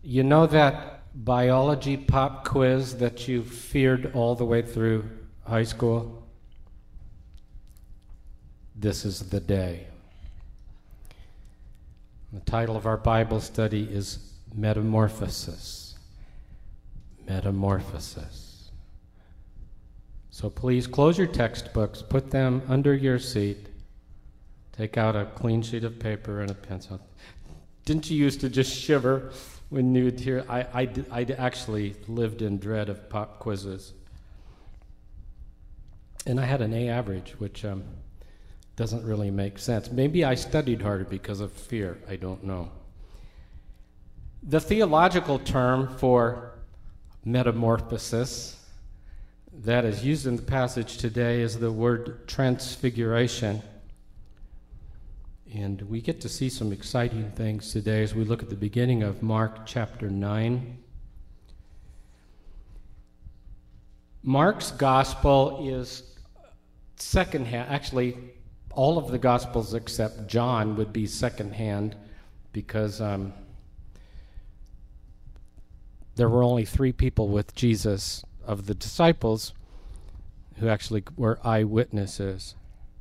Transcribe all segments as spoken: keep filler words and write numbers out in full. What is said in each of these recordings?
You know that biology pop quiz that you feared all the way through high school? This is the day. The title of our Bible study is Metamorphosis. Metamorphosis. So please close your textbooks, put them under your seat, take out a clean sheet of paper and a pencil. Didn't you used to just shiver when you'd hear? I, I, I actually lived in dread of pop quizzes. And I had an A average, which um, doesn't really make sense. Maybe I studied harder because of fear. I don't know. The theological term for metamorphosis that is used in the passage today is the word transfiguration. And we get to see some exciting things today as we look at the beginning of Mark chapter nine. Mark's gospel is secondhand. Actually, all of the gospels except John would be secondhand because um, there were only three people with Jesus of the disciples who actually were eyewitnesses.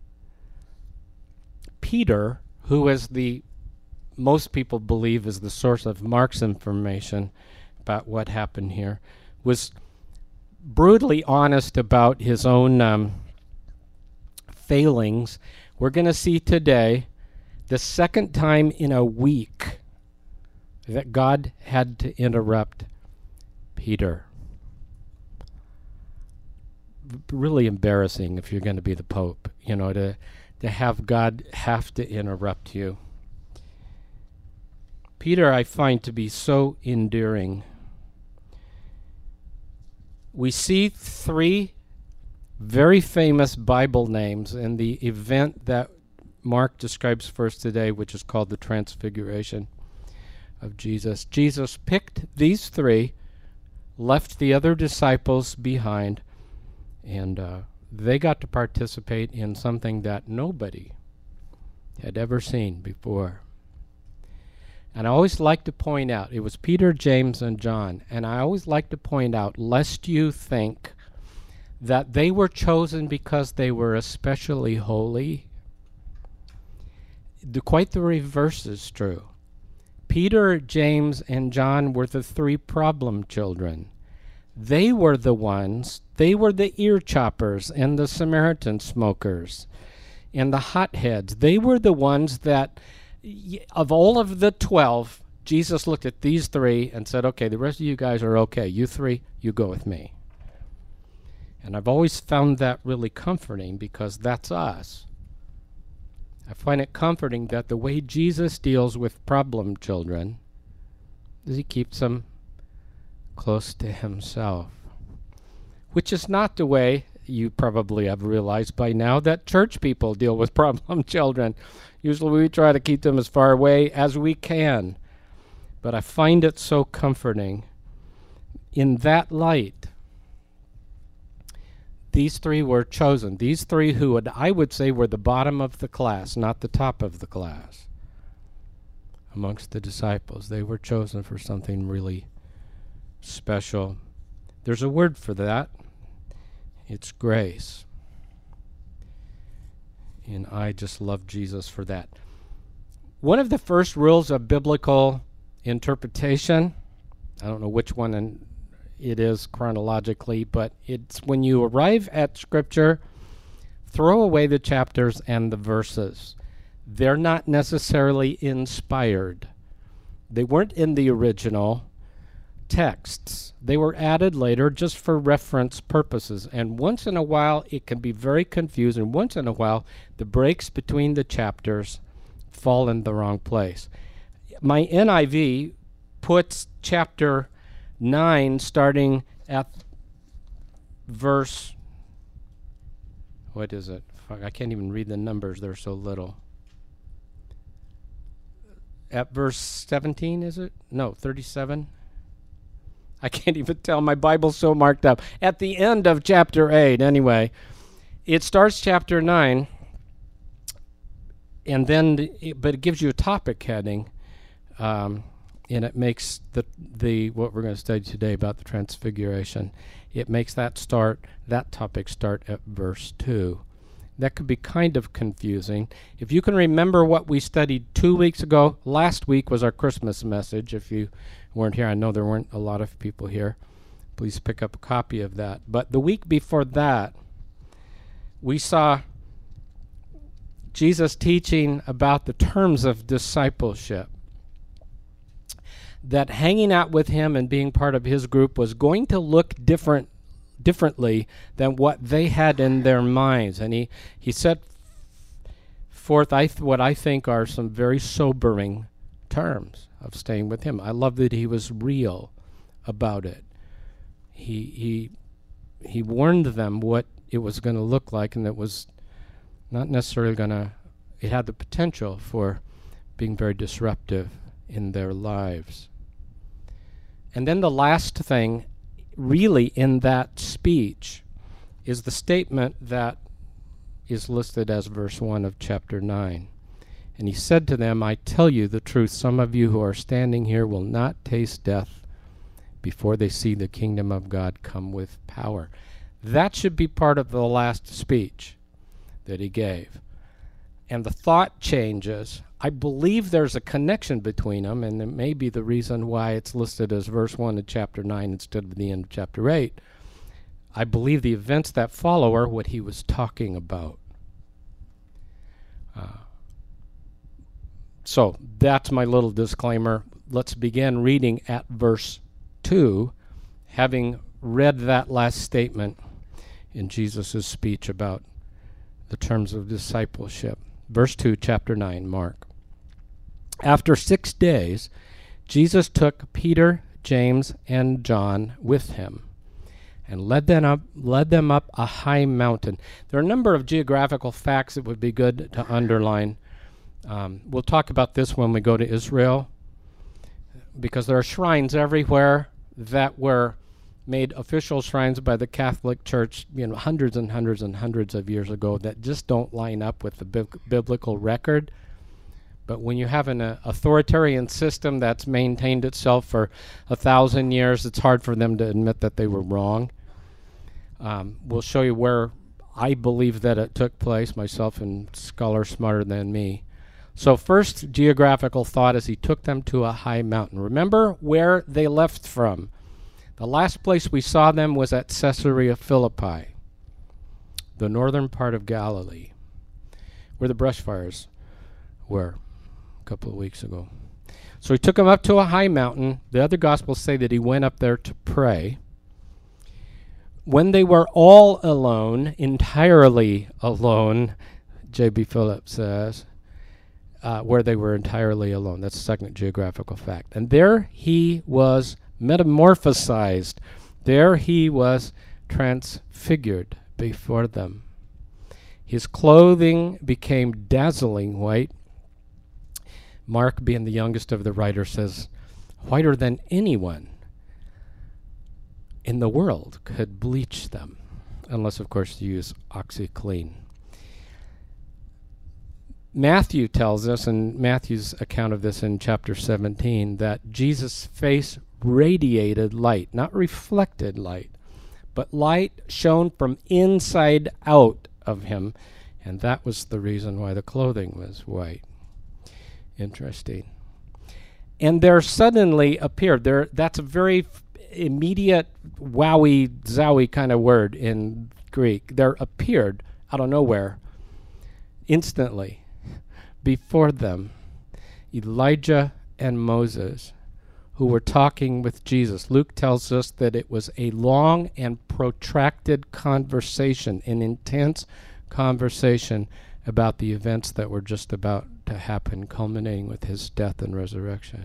Peter, who is the, most people believe is the source of Mark's information about what happened here, was brutally honest about his own um, failings. We're going to see today the second time in a week that God had to interrupt Peter. Really embarrassing if you're going to be the Pope, you know, to to have God have to interrupt you. Peter, I find to be so endearing. We see three very famous Bible names in the event that Mark describes first today, which is called the Transfiguration of Jesus. Jesus picked these three, left the other disciples behind, and uh, they got to participate in something that nobody had ever seen before. And I always like to point out, it was Peter, James, and John, and I always like to point out, lest you think that they were chosen because they were especially holy. The, quite the reverse is true. Peter, James, and John were the three problem children. They were the ones, they were the ear choppers and the Samaritan smokers and the hotheads. They were the ones that, of all of the twelve, Jesus looked at these three and said, okay, the rest of you guys are okay. You three, you go with me. And I've always found that really comforting because that's us. I find it comforting that the way Jesus deals with problem children is he keeps them close to himself, which is not the way, you probably have realized by now, that church people deal with problem children. Usually we try to keep them as far away as we can. But I find it so comforting. In that light, these three were chosen. These three who would, I would say, were the bottom of the class, not the top of the class. Amongst the disciples, they were chosen for something really special. There's a word for that. It's grace. And I just love Jesus for that. One of the first rules of biblical interpretation, I don't know which one in, it is chronologically, but it's when you arrive at Scripture, throw away the chapters and the verses. They're not necessarily inspired. They weren't in the original texts. They were added later just for reference purposes. And once in a while, it can be very confusing. Once in a while, the breaks between the chapters fall in the wrong place. My N I V puts chapter nine starting at verse, what is it? Fuck, I can't even read the numbers. They're so little. At verse seventeen, is it? No, thirty-seven. I can't even tell. My Bible's so marked up. At the end of chapter eight, anyway, it starts chapter nine, and then, it, but it gives you a topic heading. Um, and it makes the the what we're going to study today about the transfiguration, it makes that start that topic start at verse two. That could be kind of confusing. If you can remember what we studied two weeks ago, last week was our Christmas message. If you weren't here, I know there weren't a lot of people here. Please pick up a copy of that. But the week before that, we saw Jesus teaching about the terms of discipleship. That hanging out with him and being part of his group was going to look different, differently than what they had in their minds. And he, he set forth I th- what I think are some very sobering terms of staying with him. I love that he was real about it. He he he warned them what it was going to look like, and it was not necessarily going to, it had the potential for being very disruptive in their lives. And then the last thing, really, in that speech is the statement that is listed as verse one of chapter nine. And he said to them, I tell you the truth, some of you who are standing here will not taste death before they see the kingdom of God come with power. That should be part of the last speech that he gave. And the thought changes. I believe there's a connection between them, and it may be the reason why it's listed as verse one of chapter nine instead of the end of chapter eight. I believe the events that follow are what he was talking about. Uh, so that's my little disclaimer. Let's begin reading at verse two, having read that last statement in Jesus' speech about the terms of discipleship. Verse two, chapter nine, Mark. After six days, Jesus took Peter, James, and John with him and led them up, led them up a high mountain. There are a number of geographical facts that would be good to underline. Um, we'll talk about this when we go to Israel, because there are shrines everywhere that were made official shrines by the Catholic Church, you know, hundreds and hundreds and hundreds of years ago that just don't line up with the bi- biblical record. But when you have an uh, authoritarian system that's maintained itself for a thousand years, it's hard for them to admit that they were wrong. Um, we'll show you where I believe that it took place, myself and scholars smarter than me. So first geographical thought is he took them to a high mountain. Remember where they left from. The last place we saw them was at Caesarea Philippi, the northern part of Galilee, where the brush fires were a couple of weeks ago. So he took them up to a high mountain. The other Gospels say that he went up there to pray. When they were all alone, entirely alone, J B Phillips says, uh, where they were entirely alone. That's the second geographical fact. And there he was metamorphosized. There he was transfigured before them. His clothing became dazzling white. Mark, being the youngest of the writers, says, whiter than anyone in the world could bleach them, unless, of course, you use OxyClean. Matthew tells us, in Matthew's account of this in chapter seventeen, that Jesus' face radiated light, not reflected light, but light shone from inside out of him, and that was the reason why the clothing was white. Interesting. And there suddenly appeared, there that's a very f- immediate, wowie, zowie kind of word in Greek. There appeared, out of nowhere, instantly, before them, Elijah and Moses, who were talking with Jesus. Luke tells us that it was a long and protracted conversation, an intense conversation about the events that were just about to happen, culminating with his death and resurrection.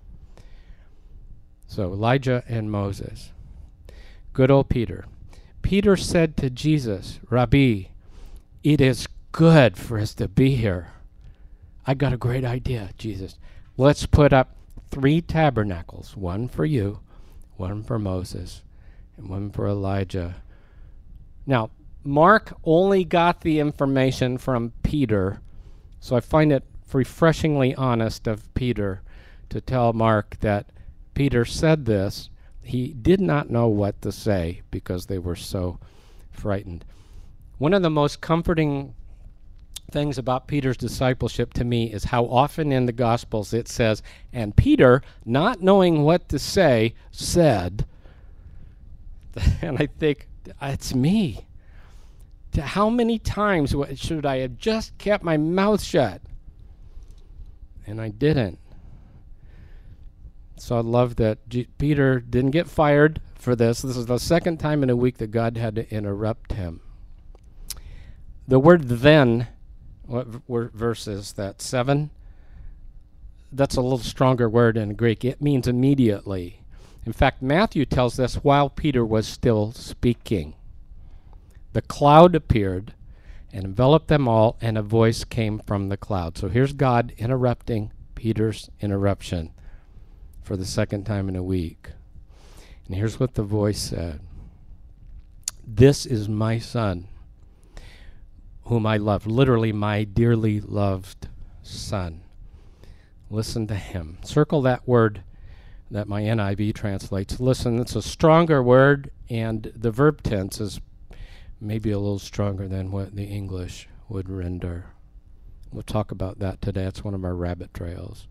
So Elijah and Moses. Good old Peter. Peter said to Jesus, Rabbi, it is good for us to be here. I got a great idea, Jesus. Let's put up three tabernacles, one for you, one for Moses, and one for Elijah. Now, Mark only got the information from Peter, so I find it refreshingly honest of Peter to tell Mark that Peter said this. He did not know what to say because they were so frightened. One of the most comforting things about Peter's discipleship to me is how often in the Gospels it says, and Peter, not knowing what to say, said, and I think, it's me. How many times should I have just kept my mouth shut? And I didn't. So I love that G- Peter didn't get fired for this. This is the second time in a week that God had to interrupt him. The word then, what v- word verse is that? Seven? That's a little stronger word in Greek. It means immediately. In fact, Matthew tells us while Peter was still speaking. The cloud appeared and enveloped them all, and a voice came from the cloud. So here's God interrupting Peter's interruption for the second time in a week. And here's what the voice said. This is my son, whom I love. Literally, my dearly loved son. Listen to him. Circle that word that my N I V translates. Listen, it's a stronger word, and the verb tense is maybe a little stronger than what the English would render. We'll talk about that today. It's one of our rabbit trails.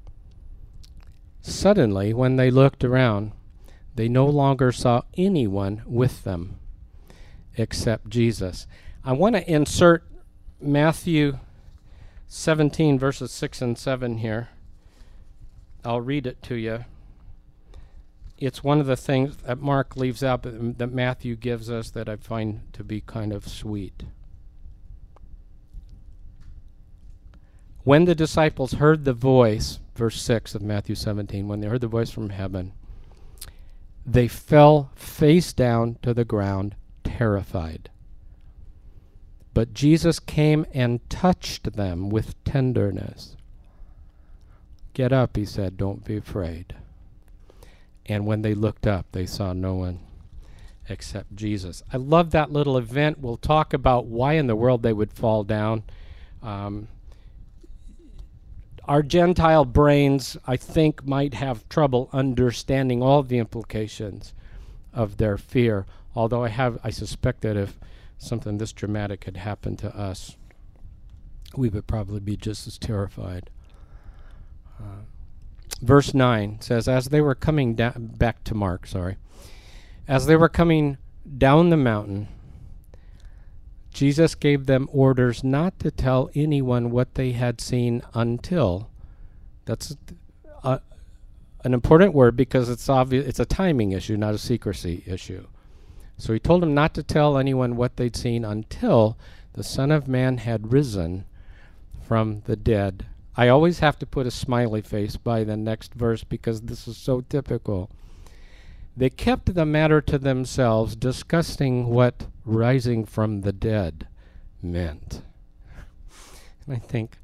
Suddenly, when they looked around, they no longer saw anyone with them except Jesus. I want to insert Matthew seventeen, verses six and seven here. I'll read it to you. It's one of the things that Mark leaves out that, that Matthew gives us that I find to be kind of sweet. When the disciples heard the voice, verse six of Matthew seventeen, when they heard the voice from heaven, they fell face down to the ground, terrified. But Jesus came and touched them with tenderness. Get up, he said, don't be afraid. And when they looked up, they saw no one except Jesus. I love that little event. We'll talk about why in the world they would fall down. Um, our Gentile brains, I think, might have trouble understanding all the implications of their fear. Although I have, I suspect that if something this dramatic had happened to us, we would probably be just as terrified. Uh, verse nine says, as they were coming down, back to Mark, sorry. As they were coming down the mountain, Jesus gave them orders not to tell anyone what they had seen until, that's a, an important word because it's obvious, it's a timing issue, not a secrecy issue. So he told them not to tell anyone what they'd seen until the Son of Man had risen from the dead. I always have to put a smiley face by the next verse because this is so typical. They kept the matter to themselves, discussing what rising from the dead meant. And I think,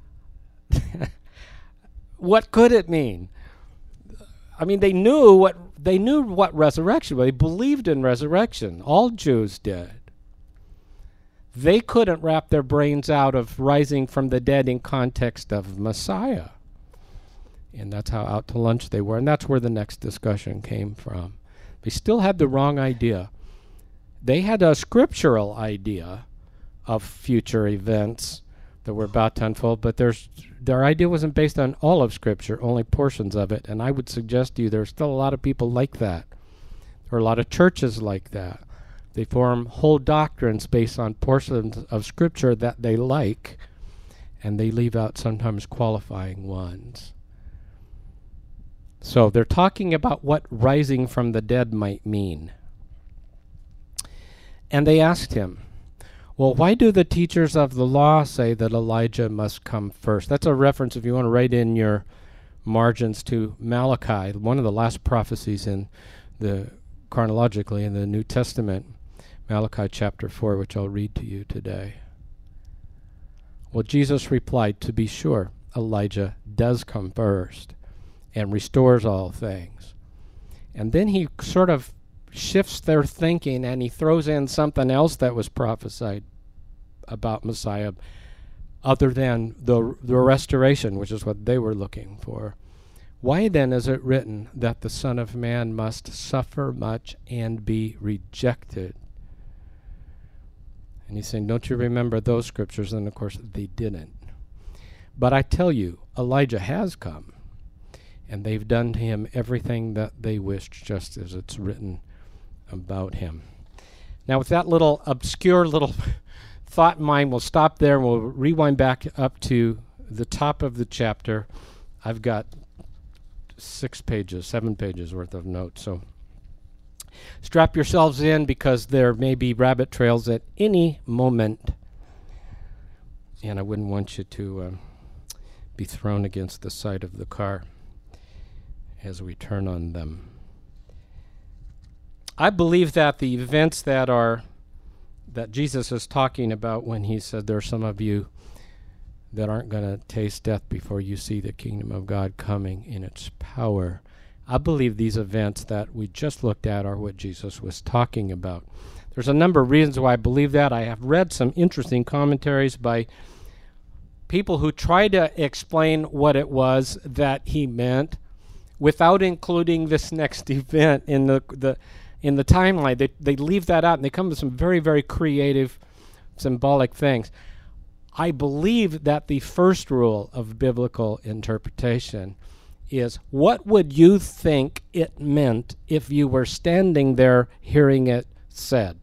what could it mean? I mean, they knew what they knew what resurrection was. They believed in resurrection. All Jews did. They couldn't wrap their brains out of rising from the dead in context of Messiah. And that's how out to lunch they were. And that's where the next discussion came from. They still had the wrong idea. They had a scriptural idea of future events that were about to unfold, but there's, their idea wasn't based on all of Scripture, only portions of it. And I would suggest to you there's still a lot of people like that. There are a lot of churches like that. They form whole doctrines based on portions of Scripture that they like, and they leave out sometimes qualifying ones. So they're talking about what rising from the dead might mean. And they asked him, well, why do the teachers of the law say that Elijah must come first? That's a reference, if you want to write in your margins, to Malachi, one of the last prophecies in the chronologically in the New Testament, Malachi chapter four, which I'll read to you today. Well, Jesus replied, to be sure, Elijah does come first and restores all things. And then he sort of shifts their thinking and he throws in something else that was prophesied about Messiah other than the the restoration, which is what they were looking for, Why then is it written that the Son of Man must suffer much and be rejected? And he's saying, don't you remember those scriptures? And of course they didn't. But I tell you, Elijah has come, and they've done to him everything that they wished, just as it's written about him. Now with that little obscure little thought in mind, we'll stop there and we'll rewind back up to the top of the chapter. I've got six pages, seven pages worth of notes, so strap yourselves in, because there may be rabbit trails at any moment, and I wouldn't want you to uh, be thrown against the side of the car as we turn on them. I believe that the events that are that Jesus is talking about when he said there are some of you that aren't going to taste death before you see the kingdom of God coming in its power, I believe these events that we just looked at are what Jesus was talking about. There's a number of reasons why I believe that. I have read some interesting commentaries by people who try to explain what it was that he meant without including this next event in the the in the timeline. They they leave that out, and they come to some very, very creative, symbolic things. I believe that the first rule of biblical interpretation is, what would you think it meant if you were standing there hearing it said?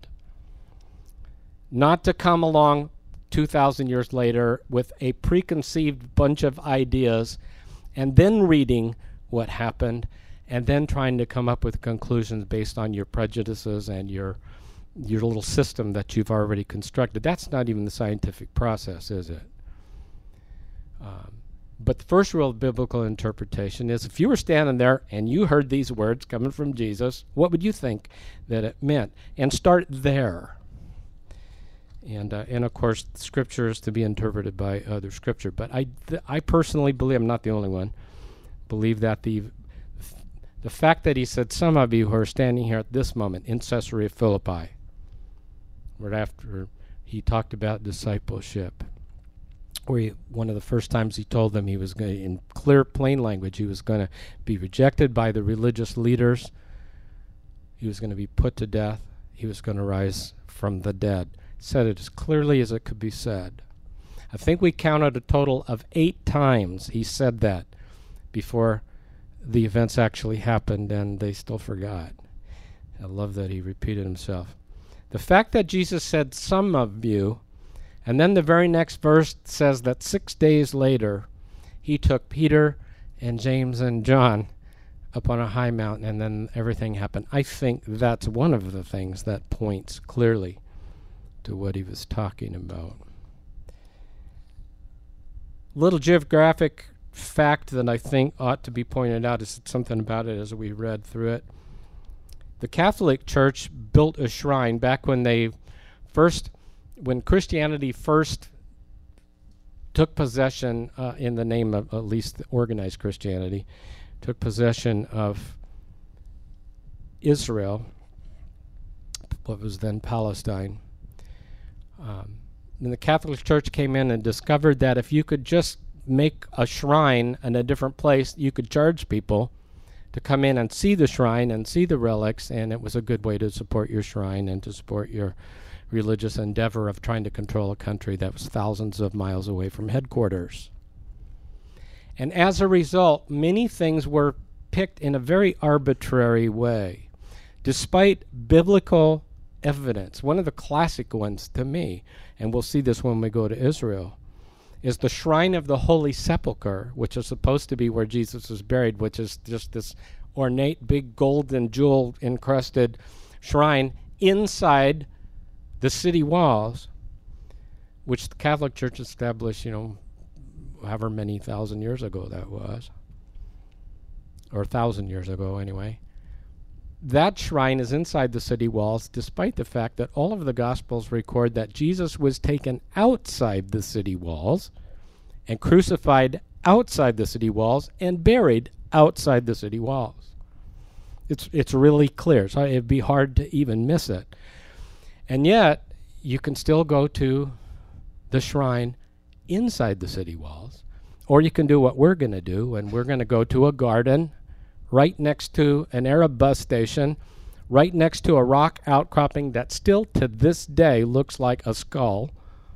Not to come along two thousand years later with a preconceived bunch of ideas and then reading what happened and then trying to come up with conclusions based on your prejudices and your your little system that you've already constructed. That's not even the scientific process, is it? Um, but the first rule of biblical interpretation is, if you were standing there and you heard these words coming from Jesus, what would you think that it meant? And start there. And uh, and of course, Scripture is to be interpreted by other Scripture. But I th- I personally believe, I'm not the only one, believe that the the fact that he said, some of you who are standing here at this moment in Caesarea Philippi, right after he talked about discipleship, where he, one of the first times he told them he was going to, in clear, plain language, he was going to be rejected by the religious leaders, he was going to be put to death, he was going to rise from the dead. Said it as clearly as it could be said. I think we counted a total of eight times he said that before the events actually happened, and they still forgot. I love that he repeated himself. The fact that Jesus said, some of you, and then the very next verse says that six days later he took Peter and James and John up on a high mountain, and then everything happened. I think that's one of the things that points clearly to what he was talking about. Little geographic fact that I think ought to be pointed out is something about it as we read through it. The Catholic Church built a shrine back when they first, when Christianity first took possession, uh, in the name of at least organized Christianity, took possession of Israel, what was then Palestine. Um, and the Catholic Church came in and discovered that if you could just make a shrine in a different place, you could charge people to come in and see the shrine and see the relics, and it was a good way to support your shrine and to support your religious endeavor of trying to control a country that was thousands of miles away from headquarters. And as a result, many things were picked in a very arbitrary way, despite biblical evidence. One of the classic ones to me, and we'll see this when we go to Israel, is the Shrine of the Holy Sepulchre, which is supposed to be where Jesus was buried, which is just this ornate, big gold and jewel encrusted shrine inside the city walls, which the Catholic Church established, you know, however many thousand years ago that was, or a thousand years ago anyway. That shrine is inside the city walls, despite the fact that all of the Gospels record that Jesus was taken outside the city walls and crucified outside the city walls and buried outside the city walls. It's it's really clear, so it'd be hard to even miss it. And yet, you can still go to the shrine inside the city walls, Or you can do what we're going to do, and we're going to go to a garden right next to an Arab bus station, right next to a rock outcropping that still to this day looks like a skull.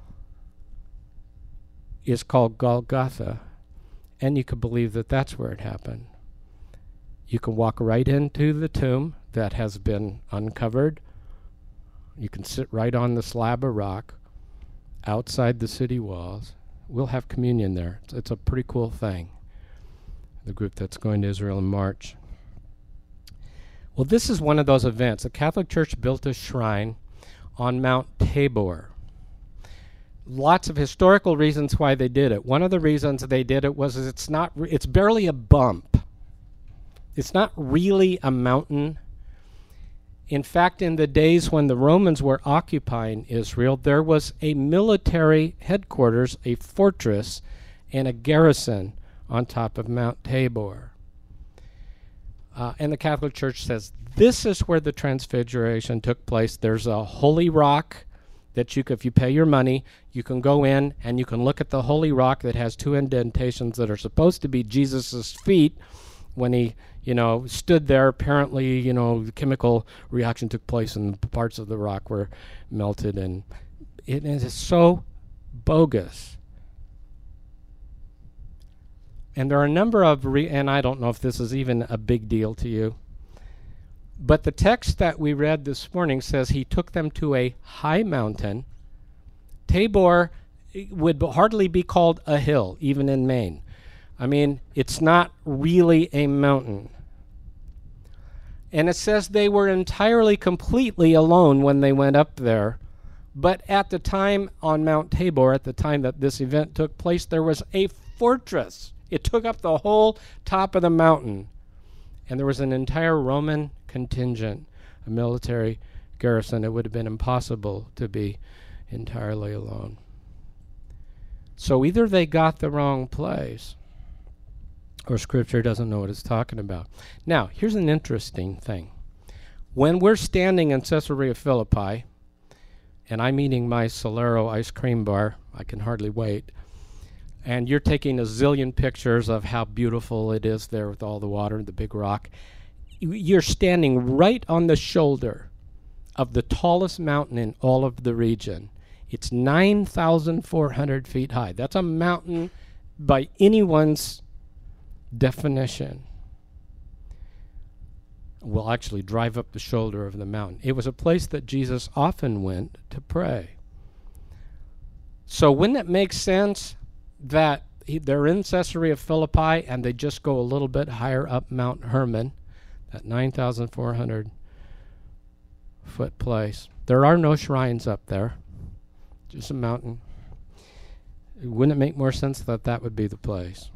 Is called Golgotha, and you could believe that that's where it happened. You can walk right into the tomb that has been uncovered. You can sit right on the slab of rock outside the city walls. We'll have communion there. It's, it's a pretty cool thing, the group that's going to Israel in March. Well, this is one of those events. The Catholic Church built a shrine on Mount Tabor. Lots of historical reasons why they did it. One of the reasons they did it was it's not re- it's barely a bump. It's not really a mountain. In fact, in the days when the Romans were occupying Israel, there was a military headquarters, a fortress, and a garrison on top of Mount Tabor. Uh, and the Catholic Church says this is where the Transfiguration took place. There's a holy rock that you, if you pay your money, you can go in and you can look at the holy rock that has two indentations that are supposed to be Jesus's feet when he, you know, stood there. Apparently, you know, the chemical reaction took place and parts of the rock were melted, and it is so bogus. And there are a number of, re- and I don't know if this is even a big deal to you, but the text that we read this morning says he took them to a high mountain. Tabor would hardly be called a hill, even in Maine. I mean, it's not really a mountain. And it says they were entirely, completely alone when they went up there. But at the time on Mount Tabor, at the time that this event took place, there was a fortress. It took up the whole top of the mountain. And there was an entire Roman contingent, a military garrison. It would have been impossible to be entirely alone. So either they got the wrong place, or Scripture doesn't know what it's talking about. Now, here's an interesting thing. When we're standing in Caesarea Philippi, and I'm eating my Solero ice cream bar, I can hardly wait, and you're taking a zillion pictures of how beautiful it is there with all the water and the big rock, you're standing right on the shoulder of the tallest mountain in all of the region. It's nine thousand four hundred feet high. That's a mountain by anyone's definition. We'll actually drive up the shoulder of the mountain. It was a place that Jesus often went to pray. So wouldn't it make sense that he, they're in Caesarea Philippi and they just go a little bit higher up Mount Hermon, that nine thousand four hundred foot place? There are no shrines up there, just a mountain. Wouldn't it make more sense that that would be the place?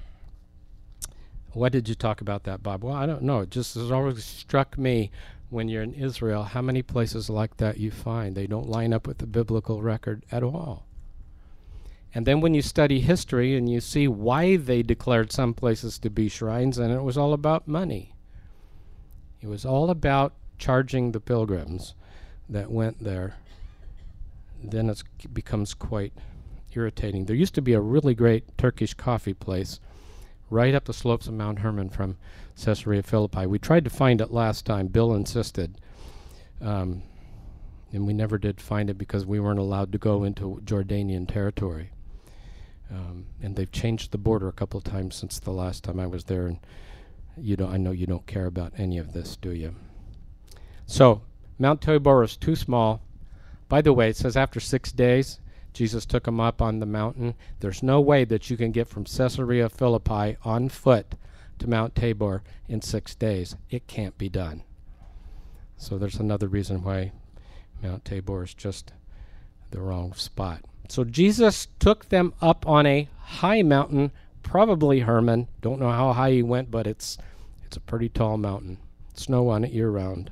Why did you talk about that, Bob? Well, I don't know. It just has always struck me when you're in Israel how many places like that you find. They don't line up with the biblical record at all. And then when you study history and you see why they declared some places to be shrines, and it was all about money. It was all about charging the pilgrims that went there. Then it becomes quite irritating. There used to be a really great Turkish coffee place right up the slopes of Mount Hermon from Caesarea Philippi. We tried to find it last time. Bill insisted. Um, and we never did find it because we weren't allowed to go into Jordanian territory. Um, and they've changed the border a couple of times since the last time I was there. And you don't, I know you don't care about any of this, do you? So Mount Tabor is too small. By the way, it says after six days, Jesus took him up on the mountain. There's no way that you can get from Caesarea Philippi on foot to Mount Tabor in six days. It can't be done. So there's another reason why Mount Tabor is just the wrong spot. So Jesus took them up on a high mountain, probably Hermon. Don't know how high he went, but it's it's a pretty tall mountain. Snow on it year-round.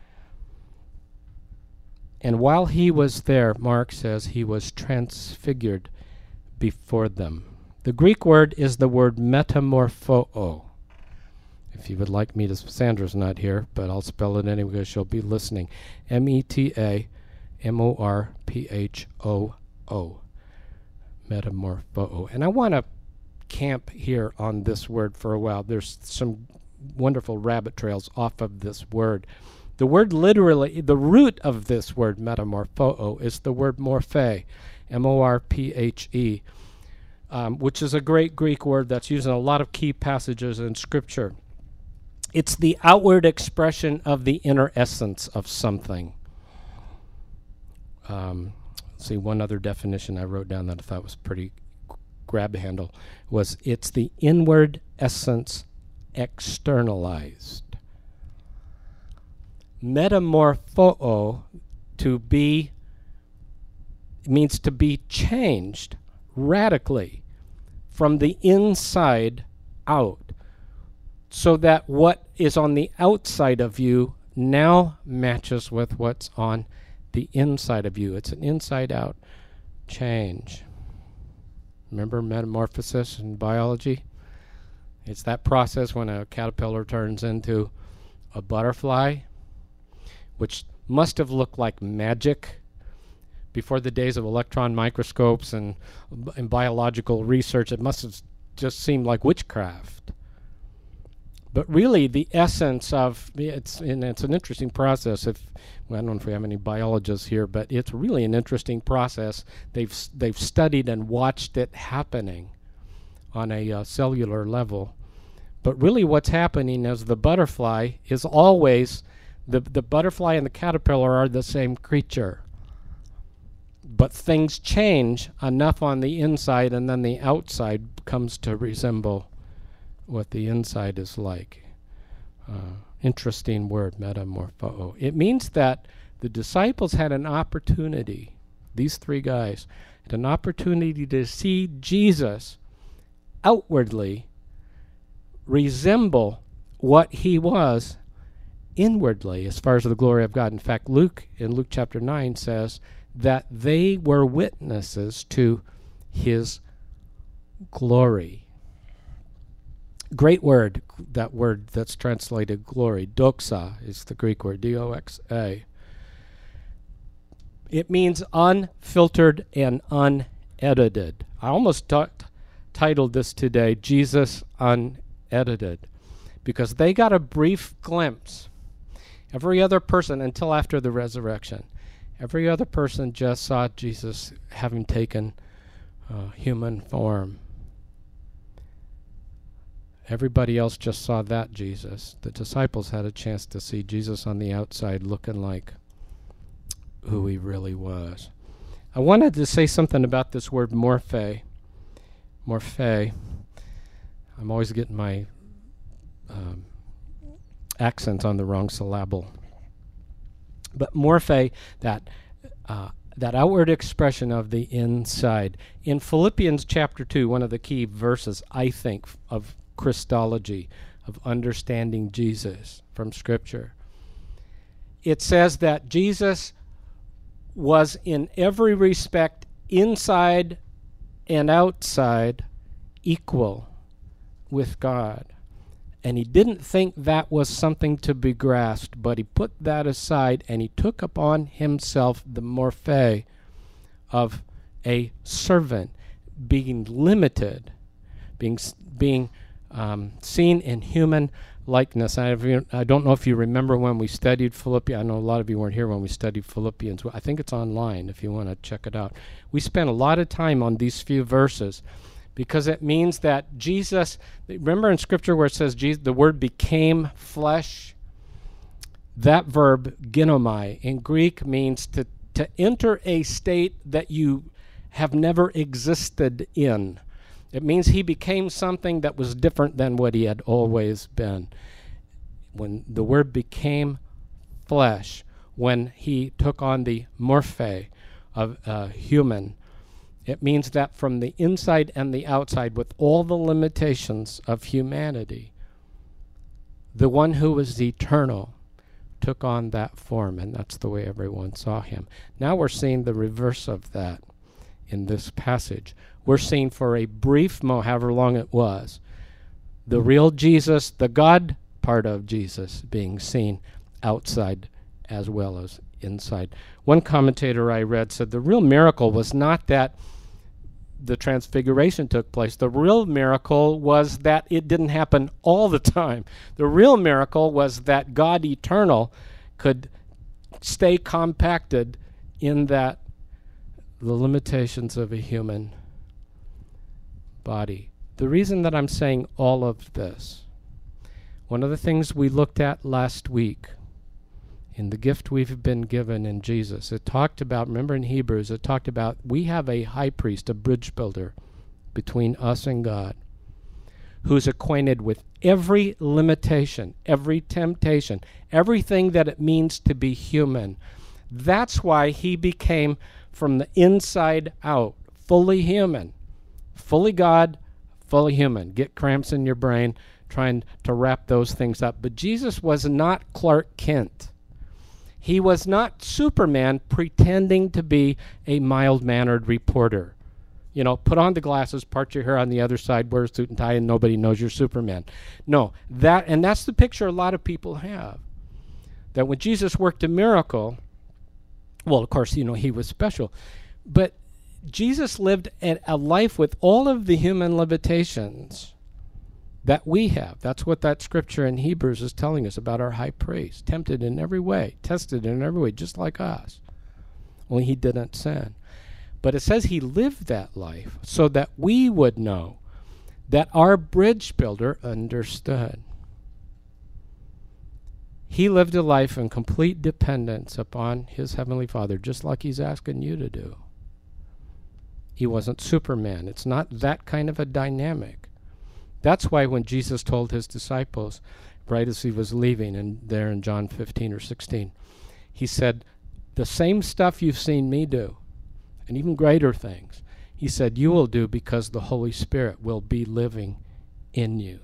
And while he was there, Mark says he was transfigured before them. The Greek word is the word metamorpho. If you would like me to, Sandra's not here, but I'll spell it anyway because she'll be listening. M E T A M O R P H O O. Metamorpho. And I want to camp here on this word for a while. There's some wonderful rabbit trails off of this word. The word literally, the root of this word metamorpho is the word morphe, M O R P H E, um, which is a great Greek word that's used in a lot of key passages in Scripture. It's the outward expression of the inner essence of something. Um, see, one other definition I wrote down that I thought was pretty grab handle was it's the inward essence externalized. Metamorpho, to be, means to be changed radically from the inside out, so that what is on the outside of you now matches with what's on the inside of you. It's an inside-out change. Remember metamorphosis in biology? It's that process when a caterpillar turns into a butterfly, which must have looked like magic before the days of electron microscopes and, and biological research. It must have just seemed like witchcraft. But really, the essence of it's and it's an interesting process. If well, I don't know if we have any biologists here, but it's really an interesting process. They've they've studied and watched it happening on a uh, cellular level. But really, what's happening is the butterfly is always the the butterfly and the caterpillar are the same creature. But things change enough on the inside, and then the outside comes to resemble what the inside is like. Uh, interesting word, metamorpho. It means that the disciples had an opportunity, these three guys, had an opportunity to see Jesus outwardly resemble what he was inwardly as far as the glory of God. In fact, Luke, in Luke chapter nine, says that they were witnesses to his glory. Great word, that word that's translated glory. Doxa is the Greek word, D O X A. It means unfiltered and unedited. I almost t- titled this today, Jesus Unedited, because they got a brief glimpse. Every other person, until after the resurrection, every other person just saw Jesus having taken uh, human form. Everybody else just saw that Jesus. The disciples had a chance to see Jesus on the outside looking like who he really was. I wanted to say something about this word morphe. Morphe. I'm always getting my um, accents on the wrong syllable. But morphe, that uh, that outward expression of the inside. In Philippians chapter two, one of the key verses, I think, of Christology, of understanding Jesus from Scripture, it says that Jesus was in every respect, inside and outside, equal with God. And he didn't think that was something to be grasped, but he put that aside and he took upon himself the morphe of a servant, being limited, being being um, seen in human likeness. I, I don't know if you remember when we studied Philippians. I know a lot of you weren't here when we studied Philippians. I think it's online if you want to check it out. We spent a lot of time on these few verses, because it means that Jesus, remember in Scripture where it says Jesus, the Word became flesh? That verb, ginomai, in Greek means to, to enter a state that you have never existed in. It means he became something that was different than what he had always been. When the Word became flesh, when he took on the morphe of uh, human, it means that from the inside and the outside, with all the limitations of humanity, the one who was eternal took on that form, and that's the way everyone saw him. Now we're seeing the reverse of that in this passage. We're seeing for a brief moment, however long it was, the real Jesus, the God part of Jesus, being seen outside as well as inside. One commentator I read said the real miracle was not that the transfiguration took place. The real miracle was that it didn't happen all the time. The real miracle was that God eternal could stay compacted in that the limitations of a human body. The reason that I'm saying all of this, one of the things we looked at last week in the gift we've been given in Jesus, it talked about, remember in Hebrews, it talked about we have a high priest, a bridge builder between us and God, who's acquainted with every limitation, every temptation, everything that it means to be human. That's why he became from the inside out, fully human, fully God, fully human. Get cramps in your brain trying to wrap those things up. But Jesus was not Clark Kent. He was not Superman pretending to be a mild-mannered reporter. You know, put on the glasses, part your hair on the other side, wear a suit and tie, and nobody knows you're Superman. No, that and that's the picture a lot of people have. That when Jesus worked a miracle, well, of course, you know, he was special, but Jesus lived a, a life with all of the human limitations that we have. That's what that scripture in Hebrews is telling us about our high priest. Tempted in every way, tested in every way, just like us. Only he didn't sin. But it says he lived that life so that we would know that our bridge builder understood. He lived a life in complete dependence upon his heavenly Father, just like he's asking you to do. He wasn't Superman. It's not that kind of a dynamic. That's why when Jesus told his disciples, right as he was leaving, and there in John fifteen or sixteen, he said, the same stuff you've seen me do, and even greater things, he said, you will do because the Holy Spirit will be living in you.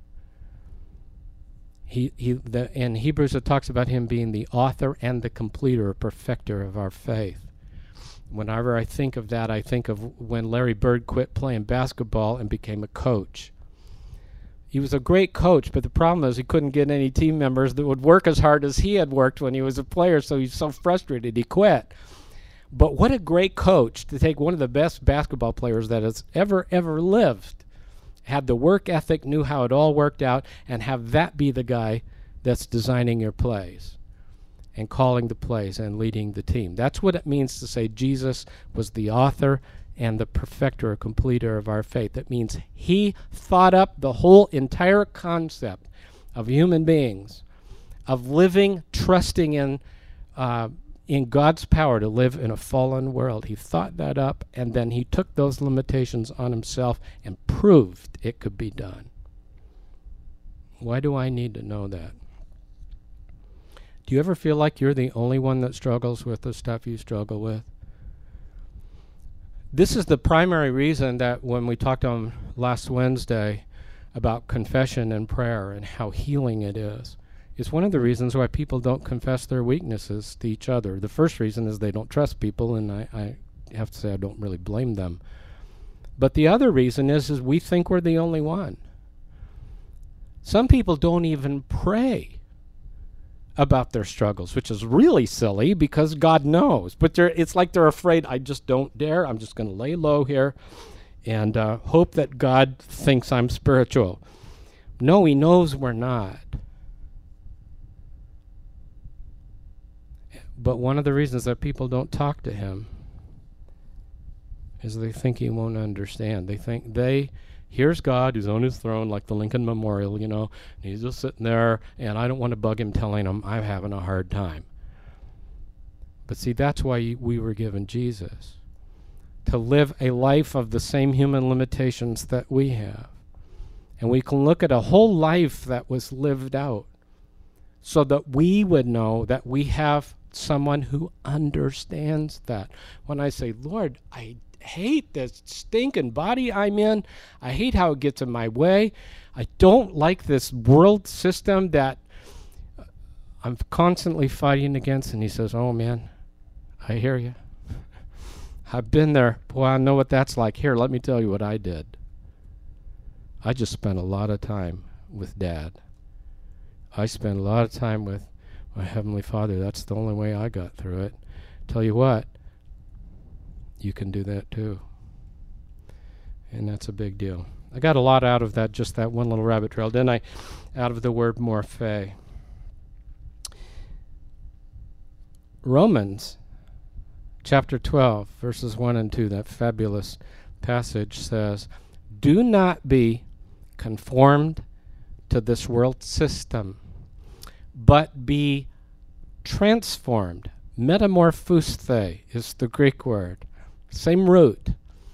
He, he, the, in Hebrews it talks about him being the author and the completer or perfecter of our faith. Whenever I think of that, I think of when Larry Bird quit playing basketball and became a coach. He was a great coach, but the problem is he couldn't get any team members that would work as hard as he had worked when he was a player, so he's so frustrated he quit. But what a great coach to take one of the best basketball players that has ever, ever lived, had the work ethic, knew how it all worked out, and have that be the guy that's designing your plays and calling the plays and leading the team. That's what it means to say Jesus was the author and the perfecter or completer of our faith. That means he thought up the whole entire concept of human beings, of living, trusting in uh, in God's power to live in a fallen world. He thought that up, and then he took those limitations on himself and proved it could be done. Why do I need to know that? Do you ever feel like you're the only one that struggles with the stuff you struggle with? This is the primary reason that when we talked on last Wednesday about confession and prayer and how healing it is, it's one of the reasons why people don't confess their weaknesses to each other. The first reason is they don't trust people, and I, I have to say I don't really blame them. But the other reason is, is we think we're the only one. Some people don't even pray about their struggles, which is really silly because God knows. But they're, it's like they're afraid, I just don't dare. I'm just going to lay low here and uh, hope that God thinks I'm spiritual. No, he knows we're not. But one of the reasons that people don't talk to him is they think he won't understand. They think they... Here's God who's on his throne like the Lincoln Memorial, you know, and he's just sitting there, and I don't want to bug him telling him I'm having a hard time. But see, that's why we were given Jesus, to live a life of the same human limitations that we have. And we can look at a whole life that was lived out so that we would know that we have someone who understands that. When I say, Lord, I hate this stinking body I'm in. I hate how it gets in my way. I don't like this world system that I'm constantly fighting against. And he says, oh man, I hear you. I've been there. Boy, I know what that's like. Here, let me tell you what I did. I just spent a lot of time with Dad. I spent a lot of time with my Heavenly Father. That's the only way I got through it. Tell you what, you can do that too. And that's a big deal. I got a lot out of that, just that one little rabbit trail, didn't I? Out of the word morphe. Romans chapter twelve, verses one and two, that fabulous passage says, do not be conformed to this world system, but be transformed. Metamorphosthe is the Greek word. Same root.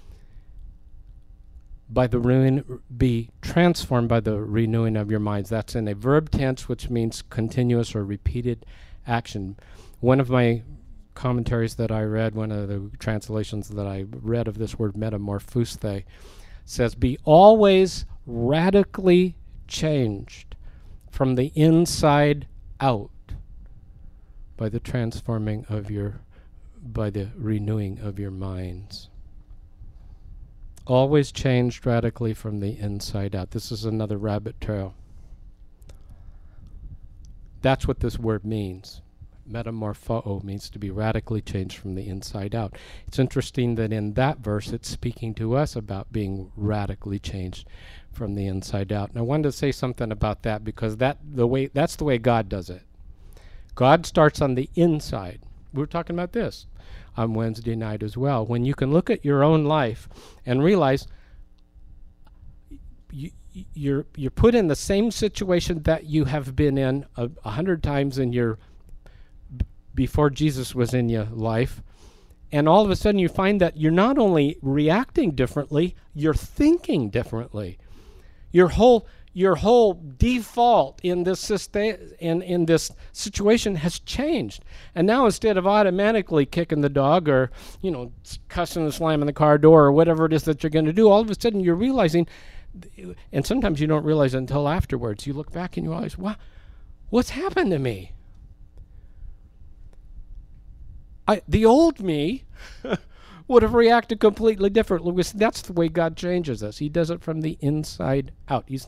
By the renewing, be transformed by the renewing of your minds. That's in a verb tense, which means continuous or repeated action. One of my commentaries that I read, one of the translations that I read of this word metamorphosthe, says, be always radically changed from the inside out by the transforming of your, by the renewing of your minds. Always changed radically from the inside out. This is another rabbit trail. That's what this word means. Metamorpho means to be radically changed from the inside out. It's interesting that in that verse it's speaking to us about being radically changed from the inside out. And I wanted to say something about that because that the way that's the way God does it. God starts on the inside. We were talking about this on Wednesday night as well. When you can look at your own life and realize you, you're you're put in the same situation that you have been in a, a hundred times in your before Jesus was in your life, and all of a sudden you find that you're not only reacting differently, you're thinking differently. Your whole your whole default in this system, in in this situation has changed. And now instead of automatically kicking the dog or, you know, cussing and slamming the car door or whatever it is that you're going to do, all of a sudden you're realizing, and sometimes you don't realize it until afterwards. You look back and you realize, wow, what's happened to me? I, the old me would have reacted completely differently. That's the way God changes us. He does it from the inside out. He's